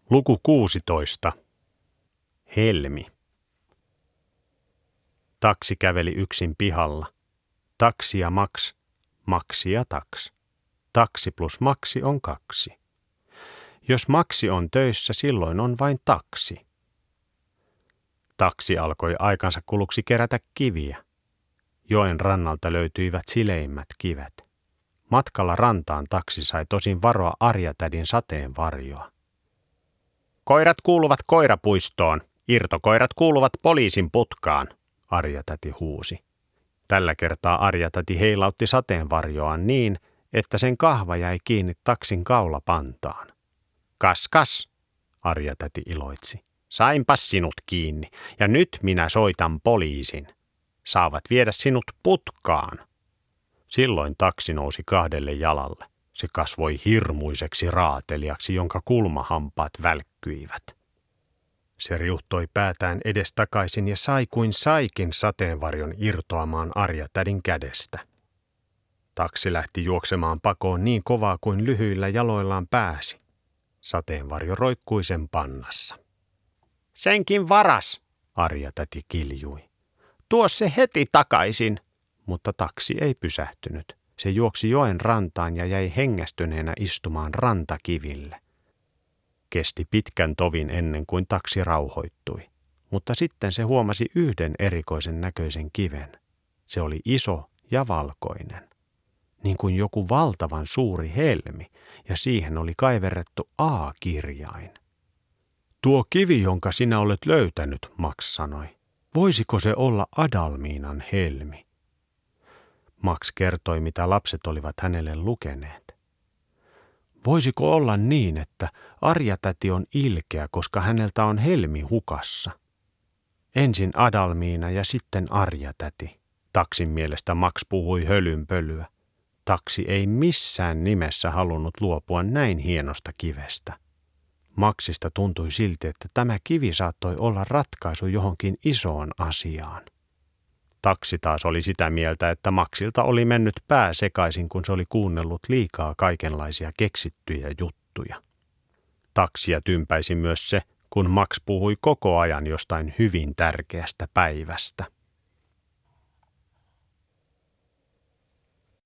Luku 16. Helmi. Taksi käveli yksin pihalla. Taksi ja Max, Maxi ja Taks. Taksi plus Maxi on 2. Jos Maxi on töissä, silloin on vain taksi. Taksi alkoi aikansa kuluksi kerätä kiviä. Joen rannalta löytyivät sileimmät kivet. Matkalla rantaan taksi sai tosin varoa Arja-tädin sateenvarjoa. Koirat kuuluvat koirapuistoon, irtokoirat kuuluvat poliisin putkaan, Arja-täti huusi. Tällä kertaa Arja-täti heilautti sateenvarjoaan niin, että sen kahva jäi kiinni taksin kaulapantaan. Kas, Arja-täti iloitsi. Sainpas sinut kiinni, ja nyt minä soitan poliisin. Saavat viedä sinut putkaan. Silloin taksi nousi 2 jalalle. Se kasvoi hirmuiseksi raatelijaksi, jonka kulmahampaat välkkyivät. Se riuhtoi päätään edestakaisin ja sai kuin saikin sateenvarjon irtoamaan Arja-tädin kädestä. Taksi lähti juoksemaan pakoon niin kovaa kuin lyhyillä jaloillaan pääsi. Sateenvarjo roikkui sen pannassa. Senkin varas, Arja-täti kiljui. Tuo se heti takaisin. Mutta taksi ei pysähtynyt. Se juoksi joen rantaan ja jäi hengästyneenä istumaan rantakiville. Kesti pitkän tovin ennen kuin taksi rauhoittui, mutta sitten se huomasi yhden erikoisen näköisen kiven. Se oli iso ja valkoinen, niin kuin joku valtavan suuri helmi, ja siihen oli kaiverrettu A-kirjain. Tuo kivi, jonka sinä olet löytänyt, Max sanoi. Voisiko se olla Adalmiinan helmi? Max kertoi, mitä lapset olivat hänelle lukeneet. Voisiko olla niin, että Arja-täti on ilkeä, koska häneltä on helmi hukassa? Ensin Adalmiina ja sitten Arja-täti. Taksin mielestä Max puhui hölynpölyä. Taksi ei missään nimessä halunnut luopua näin hienosta kivestä. Maxista tuntui silti, että tämä kivi saattoi olla ratkaisu johonkin isoon asiaan. Taksi taas oli sitä mieltä, että Maxilta oli mennyt pää sekaisin, kun se oli kuunnellut liikaa kaikenlaisia keksittyjä juttuja. Taksia tympäisi myös se, kun Max puhui koko ajan jostain hyvin tärkeästä päivästä.